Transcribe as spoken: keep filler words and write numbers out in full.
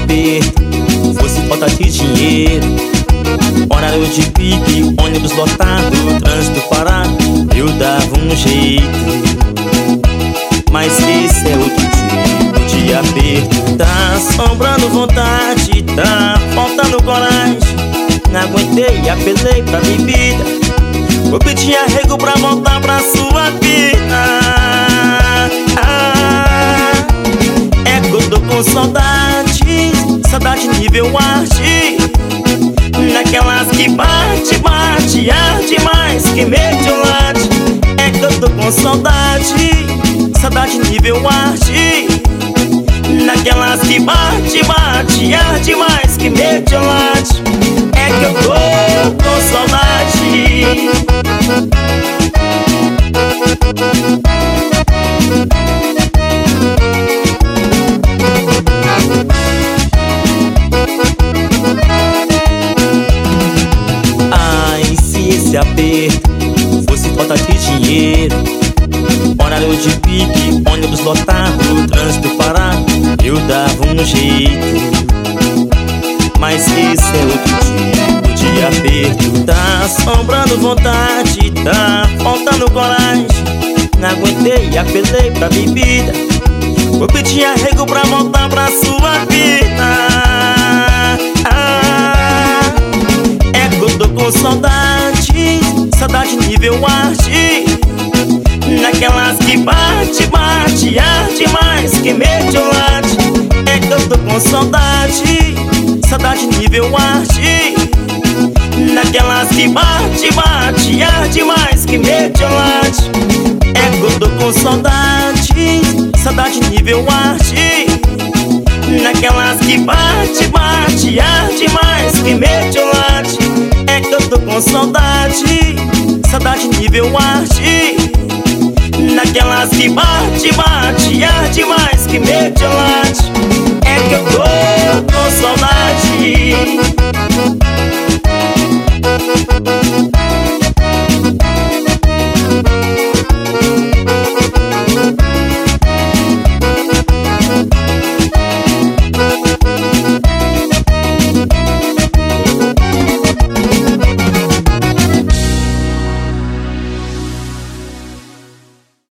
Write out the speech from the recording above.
aperto, fosse falta de dinheiro, horário de pique, ônibus lotado, trânsito parado, eu dava um jeito. Mas esse é outro tipo de aperto. Tá sobrando vontade, tá faltando coragem. Não aguentei, apelei pra bebida, vou pedir arrego pra voltar pra sua vida. Ah, é que eu tô com saudade, saudade nível arte, naquelas que bate, bate, arde mais que mediolate. É que eu tô com saudade, saudade nível arte, naquelas que bate, bate, arde mais que mediolate. É que eu tô com saudade. Ai, se esse aperto fosse falta de dinheiro, horário de pique, ônibus lotado, trânsito parado, eu dava um jeito. Mas esse é outro tipo de aperto. Tá sobrando vontade, tá faltando coragem. Não aguentei, apelei pra bebida, vou pedir arrego pra voltar pra sua vida. Ah, é que eu tô com saudade, saudade nível arte, naquelas que bate, bate, arde mais que mediolate. É que eu tô com saudade, saudade nível arte, naquelas que bate, bate, arde mais que mediolate. É que eu tô com saudade, saudade nível arte, naquelas que bate, bate, arde mais que mediolate. É que eu tô com saudade, saudade nível arte, naquelas que bate, bate, arde mais que mediolate. É que eu tô com saudade.